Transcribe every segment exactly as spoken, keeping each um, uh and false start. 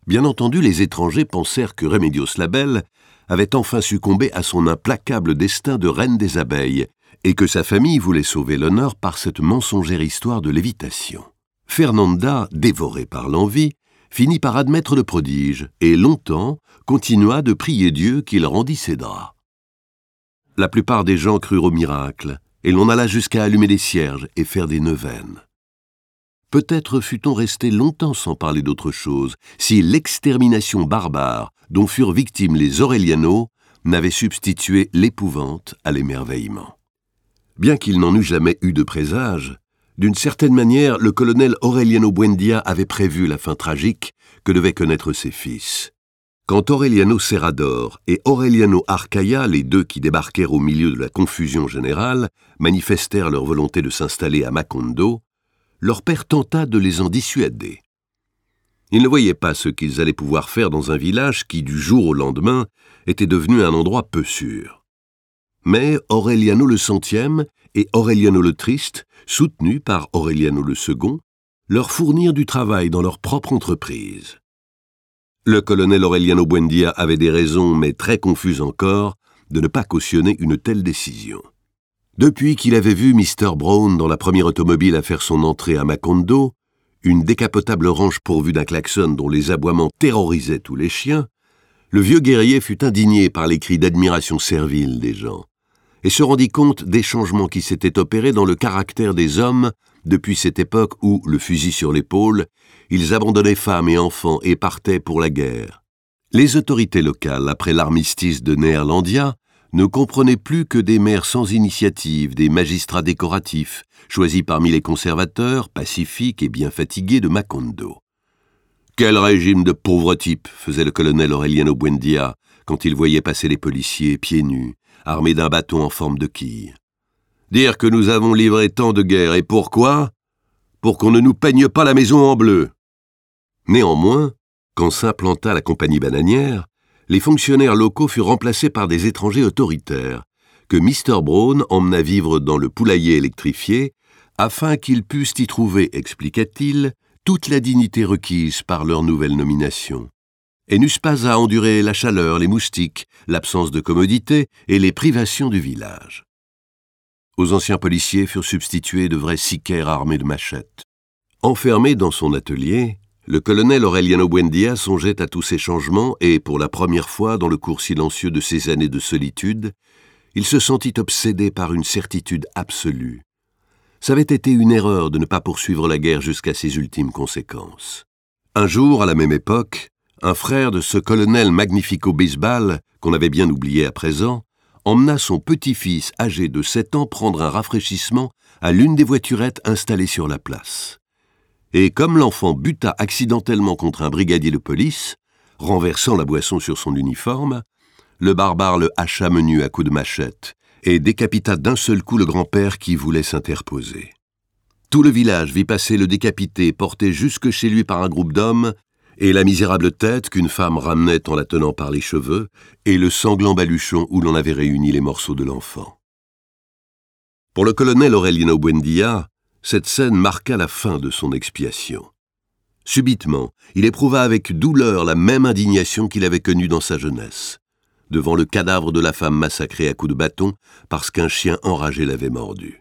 Bien entendu, les étrangers pensèrent que Remedios Labelle avait enfin succombé à son implacable destin de reine des abeilles et que sa famille voulait sauver l'honneur par cette mensongère histoire de lévitation. Fernanda, dévorée par l'envie, finit par admettre le prodige et longtemps continua de prier Dieu qu'il rendît ses draps. La plupart des gens crurent au miracle et l'on alla jusqu'à allumer des cierges et faire des neuvaines. Peut-être fût-on resté longtemps sans parler d'autre chose si l'extermination barbare dont furent victimes les Aureliano n'avait substitué l'épouvante à l'émerveillement. Bien qu'il n'en eût jamais eu de présage, d'une certaine manière, le colonel Aureliano Buendia avait prévu la fin tragique que devaient connaître ses fils. Quand Aureliano Serrador et Aureliano Arcaia, les deux qui débarquèrent au milieu de la confusion générale, manifestèrent leur volonté de s'installer à Macondo, leur père tenta de les en dissuader. Ils ne voyaient pas ce qu'ils allaient pouvoir faire dans un village qui, du jour au lendemain, était devenu un endroit peu sûr. Mais Aureliano le Centième et Aureliano le Triste, soutenus par Aureliano le Second, leur fournirent du travail dans leur propre entreprise. Le colonel Aureliano Buendia avait des raisons, mais très confuses encore, de ne pas cautionner une telle décision. Depuis qu'il avait vu mister Brown dans la première automobile à faire son entrée à Macondo, une décapotable ranche pourvue d'un klaxon dont les aboiements terrorisaient tous les chiens, le vieux guerrier fut indigné par les cris d'admiration servile des gens, et se rendit compte des changements qui s'étaient opérés dans le caractère des hommes depuis cette époque où, le fusil sur l'épaule, ils abandonnaient femmes et enfants et partaient pour la guerre. Les autorités locales, après l'armistice de Néerlandia, ne comprenaient plus que des maires sans initiative, des magistrats décoratifs, choisis parmi les conservateurs, pacifiques et bien fatigués de Macondo. « Quel régime de pauvres types !» faisait le colonel Aureliano Buendia quand il voyait passer les policiers pieds nus, armés d'un bâton en forme de quille. « Dire que nous avons livré tant de guerres, et pourquoi ? Pour qu'on ne nous peigne pas la maison en bleu !» Néanmoins, quand s'implanta la compagnie bananière, les fonctionnaires locaux furent remplacés par des étrangers autoritaires, que mister Brown emmena vivre dans le poulailler électrifié, afin qu'ils pussent y trouver, expliqua-t-il, toute la dignité requise par leur nouvelle nomination, et n'eussent pas à endurer la chaleur, les moustiques, l'absence de commodité et les privations du village. Aux anciens policiers furent substitués de vrais sicaires armés de machettes. Enfermé dans son atelier, le colonel Aureliano Buendia songeait à tous ces changements et, pour la première fois dans le cours silencieux de ces années de solitude, il se sentit obsédé par une certitude absolue. Ça avait été une erreur de ne pas poursuivre la guerre jusqu'à ses ultimes conséquences. Un jour, à la même époque, un frère de ce colonel Magnifico Bisbal, qu'on avait bien oublié à présent, emmena son petit-fils âgé de sept ans prendre un rafraîchissement à l'une des voiturettes installées sur la place. Et comme l'enfant buta accidentellement contre un brigadier de police, renversant la boisson sur son uniforme, le barbare le hacha menu à coups de machette et décapita d'un seul coup le grand-père qui voulait s'interposer. Tout le village vit passer le décapité porté jusque chez lui par un groupe d'hommes et la misérable tête qu'une femme ramenait en la tenant par les cheveux et le sanglant baluchon où l'on avait réuni les morceaux de l'enfant. Pour le colonel Aureliano Buendia, cette scène marqua la fin de son expiation. Subitement, il éprouva avec douleur la même indignation qu'il avait connue dans sa jeunesse, devant le cadavre de la femme massacrée à coups de bâton parce qu'un chien enragé l'avait mordu.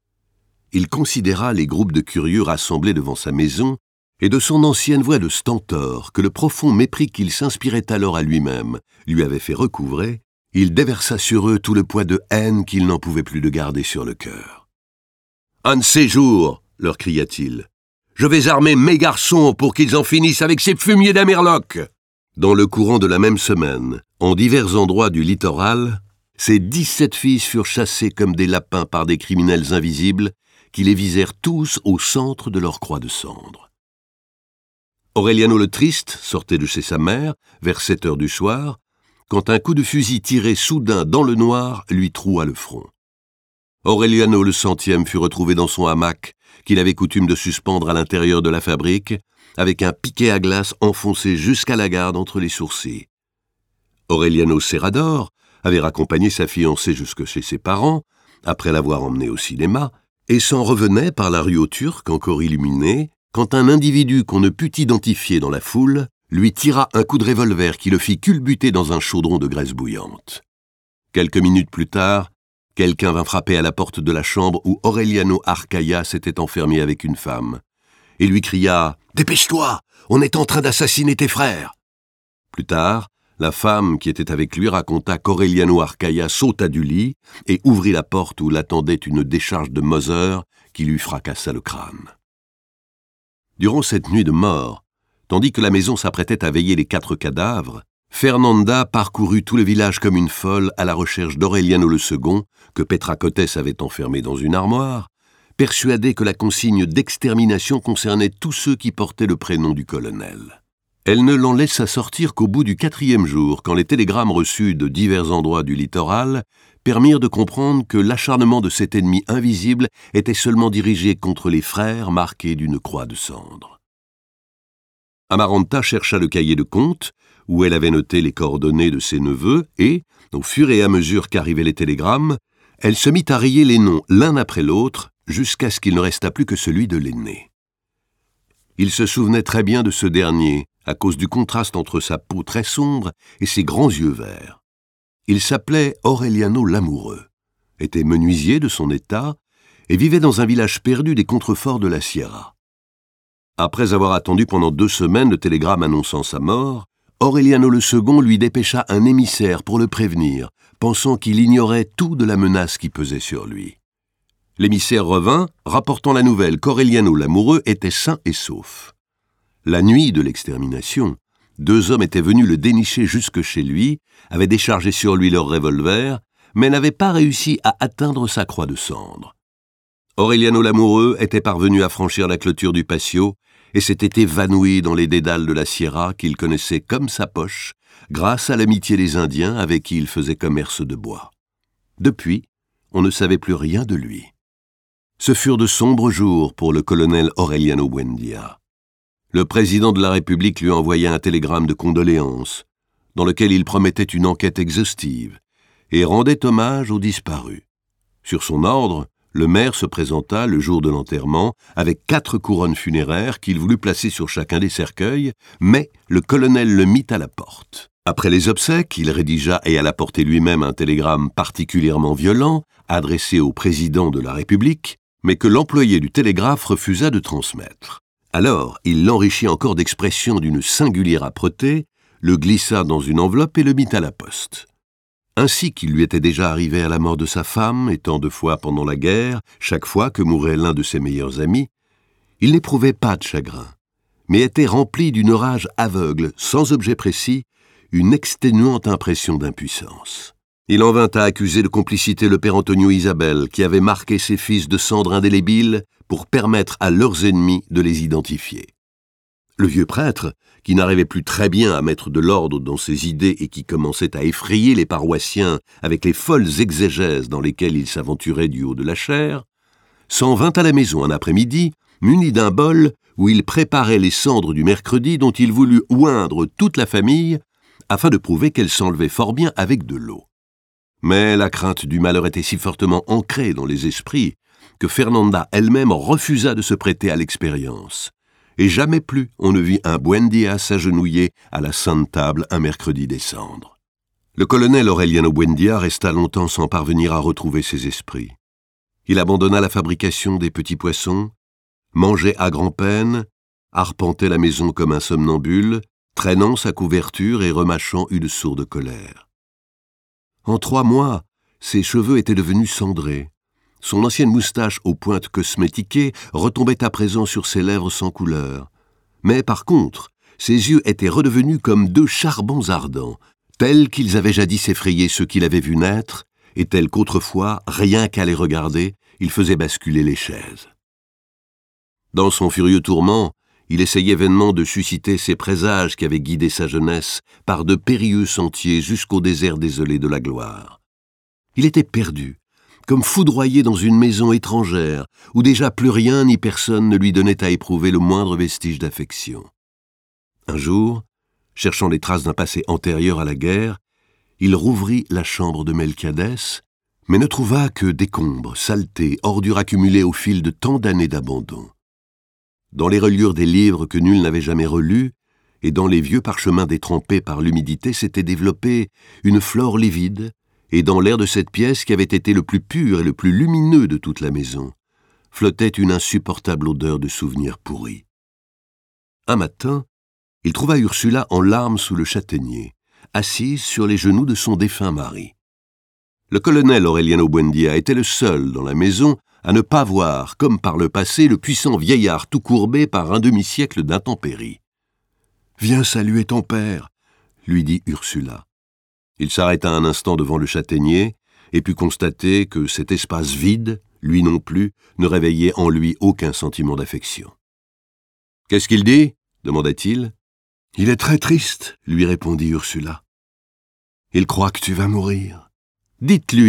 Il considéra les groupes de curieux rassemblés devant sa maison et de son ancienne voix de stentor que le profond mépris qu'il s'inspirait alors à lui-même lui avait fait recouvrer, il déversa sur eux tout le poids de haine qu'il n'en pouvait plus de garder sur le cœur. « Un de ces jours, leur cria-t-il, je vais armer mes garçons pour qu'ils en finissent avec ces fumiers d'Amerloc !» Dans le courant de la même semaine, en divers endroits du littoral, ces dix-sept fils furent chassés comme des lapins par des criminels invisibles qui les visèrent tous au centre de leur croix de cendre. Aureliano le Triste sortait de chez sa mère, vers sept heures du soir, quand un coup de fusil tiré soudain dans le noir lui troua le front. Aureliano le Centième fut retrouvé dans son hamac, qu'il avait coutume de suspendre à l'intérieur de la fabrique, avec un piquet à glace enfoncé jusqu'à la garde entre les sourcils. Aureliano Serrador avait raccompagné sa fiancée jusque chez ses parents, après l'avoir emmenée au cinéma, et s'en revenait par la rue aux Turcs encore illuminée, quand un individu qu'on ne put identifier dans la foule lui tira un coup de revolver qui le fit culbuter dans un chaudron de graisse bouillante. Quelques minutes plus tard, quelqu'un vint frapper à la porte de la chambre où Aureliano Arcaia s'était enfermé avec une femme, et lui cria « Dépêche-toi, on est en train d'assassiner tes frères !» Plus tard, la femme qui était avec lui raconta qu'Aureliano Arcaia sauta du lit et ouvrit la porte où l'attendait une décharge de Mauser qui lui fracassa le crâne. Durant cette nuit de mort, tandis que la maison s'apprêtait à veiller les quatre cadavres, Fernanda parcourut tout le village comme une folle à la recherche d'Aureliano le Second, que Petracotes avait enfermé dans une armoire, persuadée que la consigne d'extermination concernait tous ceux qui portaient le prénom du colonel. Elle ne l'en laissa sortir qu'au bout du quatrième jour, quand les télégrammes reçus de divers endroits du littoral permirent de comprendre que l'acharnement de cet ennemi invisible était seulement dirigé contre les frères marqués d'une croix de cendre. Amaranta chercha le cahier de compte, où elle avait noté les coordonnées de ses neveux, et, au fur et à mesure qu'arrivaient les télégrammes, elle se mit à rayer les noms l'un après l'autre, jusqu'à ce qu'il ne restât plus que celui de l'aîné. Il se souvenait très bien de ce dernier, à cause du contraste entre sa peau très sombre et ses grands yeux verts. Il s'appelait Aureliano l'Amoureux, était menuisier de son état et vivait dans un village perdu des contreforts de la Sierra. Après avoir attendu pendant deux semaines le télégramme annonçant sa mort, Aureliano le Second lui dépêcha un émissaire pour le prévenir, pensant qu'il ignorait tout de la menace qui pesait sur lui. L'émissaire revint, rapportant la nouvelle qu'Aureliano l'Amoureux était sain et sauf. La nuit de l'extermination, deux hommes étaient venus le dénicher jusque chez lui, avaient déchargé sur lui leur revolver, mais n'avaient pas réussi à atteindre sa croix de cendre. Aureliano l'Amoureux était parvenu à franchir la clôture du patio et s'était évanoui dans les dédales de la Sierra qu'il connaissait comme sa poche, grâce à l'amitié des Indiens avec qui il faisait commerce de bois. Depuis, on ne savait plus rien de lui. Ce furent de sombres jours pour le colonel Aureliano Buendia. Le président de la République lui envoya un télégramme de condoléances, dans lequel il promettait une enquête exhaustive, et rendait hommage aux disparus. Sur son ordre, le maire se présenta le jour de l'enterrement avec quatre couronnes funéraires qu'il voulut placer sur chacun des cercueils, mais le colonel le mit à la porte. Après les obsèques, il rédigea et alla porter lui-même un télégramme particulièrement violent, adressé au président de la République, mais que l'employé du télégraphe refusa de transmettre. Alors, il l'enrichit encore d'expressions d'une singulière âpreté, le glissa dans une enveloppe et le mit à la poste. Ainsi qu'il lui était déjà arrivé à la mort de sa femme, et tant de fois pendant la guerre, chaque fois que mourait l'un de ses meilleurs amis, il n'éprouvait pas de chagrin, mais était rempli d'une rage aveugle, sans objet précis, une exténuante impression d'impuissance. Il en vint à accuser de complicité le père Antonio Isabel, qui avait marqué ses fils de cendres indélébiles pour permettre à leurs ennemis de les identifier. Le vieux prêtre, qui n'arrivait plus très bien à mettre de l'ordre dans ses idées et qui commençait à effrayer les paroissiens avec les folles exégèses dans lesquelles il s'aventurait du haut de la chaire, s'en vint à la maison un après-midi, muni d'un bol où il préparait les cendres du mercredi dont il voulut oindre toute la famille afin de prouver qu'elle s'enlevait fort bien avec de l'eau. Mais la crainte du malheur était si fortement ancrée dans les esprits que Fernanda elle-même refusa de se prêter à l'expérience, et jamais plus on ne vit un Buendia s'agenouiller à la sainte table un mercredi des cendres. Le colonel Aureliano Buendia resta longtemps sans parvenir à retrouver ses esprits. Il abandonna la fabrication des petits poissons, mangeait à grand-peine, arpentait la maison comme un somnambule, traînant sa couverture et remâchant une sourde colère. En trois mois, ses cheveux étaient devenus cendrés. Son ancienne moustache aux pointes cosmétiquées retombait à présent sur ses lèvres sans couleur. Mais par contre, ses yeux étaient redevenus comme deux charbons ardents, tels qu'ils avaient jadis effrayé ceux qui l'avaient vu naître, et tels qu'autrefois, rien qu'à les regarder, il faisait basculer les chaises. Dans son furieux tourment, il essayait vainement de susciter ces présages qui avaient guidé sa jeunesse par de périlleux sentiers jusqu'au désert désolé de la gloire. Il était perdu, comme foudroyé dans une maison étrangère, où déjà plus rien ni personne ne lui donnait à éprouver le moindre vestige d'affection. Un jour, cherchant les traces d'un passé antérieur à la guerre, il rouvrit la chambre de Melquiadès, mais ne trouva que décombres, saletés, ordures accumulées au fil de tant d'années d'abandon. Dans les reliures des livres que nul n'avait jamais relus, et dans les vieux parchemins détrempés par l'humidité s'était développée une flore livide, et dans l'air de cette pièce qui avait été le plus pur et le plus lumineux de toute la maison, flottait une insupportable odeur de souvenirs pourris. Un matin, il trouva Ursula en larmes sous le châtaignier, assise sur les genoux de son défunt mari. Le colonel Aureliano Buendia était le seul dans la maison à ne pas voir, comme par le passé, le puissant vieillard tout courbé par un demi-siècle d'intempéries. « Viens saluer ton père », lui dit Ursula. Il s'arrêta un instant devant le châtaignier et put constater que cet espace vide, lui non plus, ne réveillait en lui aucun sentiment d'affection. « Qu'est-ce qu'il dit ?» demanda-t-il. « Il est très triste, » lui répondit Ursula. « Il croit que tu vas mourir. »« Dites-lui, »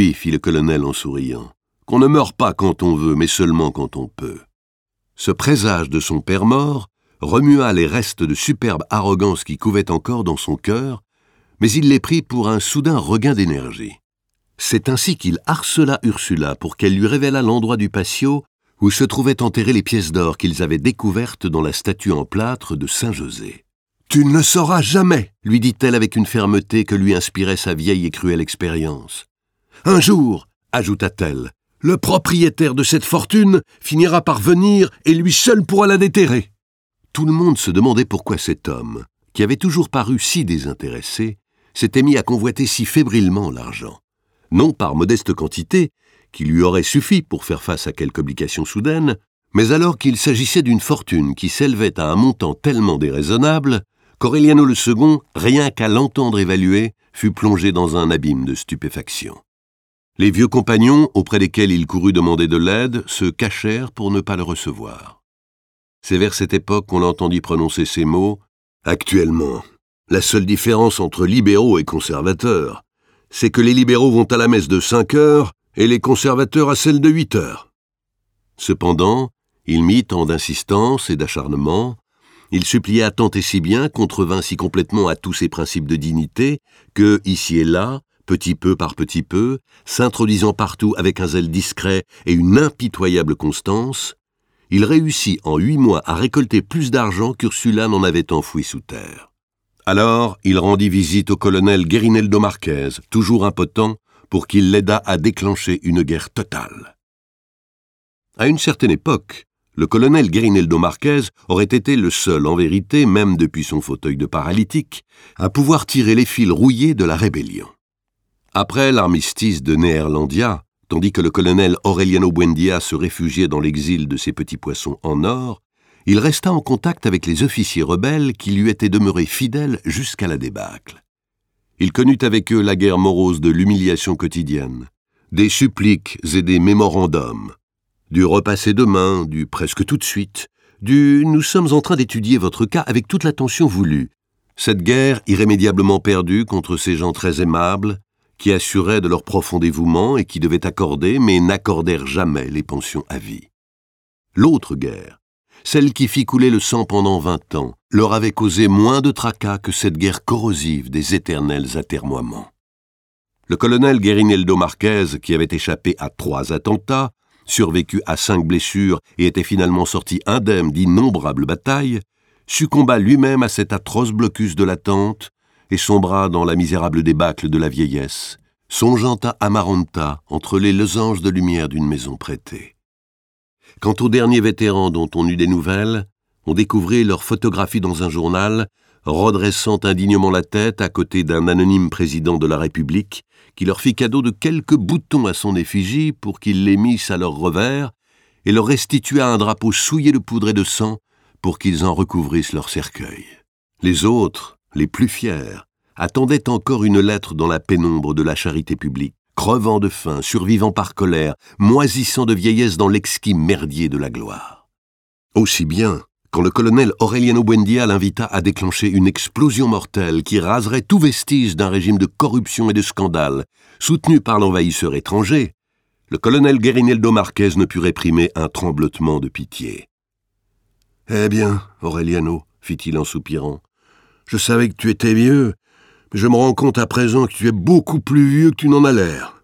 fit le colonel en souriant, « qu'on ne meurt pas quand on veut, mais seulement quand on peut. » Ce présage de son père mort remua les restes de superbe arrogance qui couvaient encore dans son cœur, mais il les prit pour un soudain regain d'énergie. C'est ainsi qu'il harcela Ursula pour qu'elle lui révélât l'endroit du patio où se trouvaient enterrées les pièces d'or qu'ils avaient découvertes dans la statue en plâtre de Saint-José. « Tu ne le sauras jamais !» lui dit-elle avec une fermeté que lui inspirait sa vieille et cruelle expérience. « Un jour, ajouta-t-elle, le propriétaire de cette fortune finira par venir et lui seul pourra la déterrer. » Tout le monde se demandait pourquoi cet homme, qui avait toujours paru si désintéressé, s'était mis à convoiter si fébrilement l'argent. Non par modeste quantité, qui lui aurait suffi pour faire face à quelque obligation soudaine, mais alors qu'il s'agissait d'une fortune qui s'élevait à un montant tellement déraisonnable qu'Aureliano le Second, rien qu'à l'entendre évaluer, fut plongé dans un abîme de stupéfaction. Les vieux compagnons, auprès desquels il courut demander de l'aide, se cachèrent pour ne pas le recevoir. C'est vers cette époque qu'on l'entendit prononcer ces mots « Actuellement, la seule différence entre libéraux et conservateurs, c'est que les libéraux vont à la messe de cinq heures et les conservateurs à celle de huit heures. » Cependant, il mit tant d'insistance et d'acharnement, il supplia tant et si bien, contrevint si complètement à tous ses principes de dignité, que, ici et là, petit peu par petit peu, s'introduisant partout avec un zèle discret et une impitoyable constance, il réussit en huit mois à récolter plus d'argent qu'Ursula n'en avait enfoui sous terre. Alors, il rendit visite au colonel Guerineldo Marquez, toujours impotent, pour qu'il l'aidât à déclencher une guerre totale. À une certaine époque, le colonel Guerineldo Marquez aurait été le seul, en vérité, même depuis son fauteuil de paralytique, à pouvoir tirer les fils rouillés de la rébellion. Après l'armistice de Néerlandia, tandis que le colonel Aureliano Buendia se réfugiait dans l'exil de ses petits poissons en or, il resta en contact avec les officiers rebelles qui lui étaient demeurés fidèles jusqu'à la débâcle. Il connut avec eux la guerre morose de l'humiliation quotidienne, des suppliques et des mémorandums, du repasser demain, du presque tout de suite, du « nous sommes en train d'étudier votre cas avec toute l'attention voulue », cette guerre irrémédiablement perdue contre ces gens très aimables, qui assuraient de leur profond dévouement et qui devaient accorder, mais n'accordèrent jamais les pensions à vie. L'autre guerre, celle qui fit couler le sang pendant vingt ans, leur avait causé moins de tracas que cette guerre corrosive des éternels atermoiements. Le colonel Guerineldo Marquez, qui avait échappé à trois attentats, survécu à cinq blessures et était finalement sorti indemne d'innombrables batailles, succomba lui-même à cet atroce blocus de l'attente et sombra dans la misérable débâcle de la vieillesse, songeant à Amaranta entre les losanges de lumière d'une maison prêtée. Quant aux derniers vétérans dont on eut des nouvelles, on découvrit leur photographie dans un journal, redressant indignement la tête à côté d'un anonyme président de la République qui leur fit cadeau de quelques boutons à son effigie pour qu'ils les missent à leur revers et leur restitua un drapeau souillé de poudre et de sang pour qu'ils en recouvrissent leur cercueil. Les autres, les plus fiers, attendaient encore une lettre dans la pénombre de la charité publique, crevant de faim, survivant par colère, moisissant de vieillesse dans l'exquis merdier de la gloire. Aussi bien, quand le colonel Aureliano Buendia l'invita à déclencher une explosion mortelle qui raserait tout vestige d'un régime de corruption et de scandale, soutenu par l'envahisseur étranger, le colonel Guerineldo Marquez ne put réprimer un tremblotement de pitié. « Eh bien, Aureliano, fit-il en soupirant, je savais que tu étais vieux, mais je me rends compte à présent que tu es beaucoup plus vieux que tu n'en as l'air.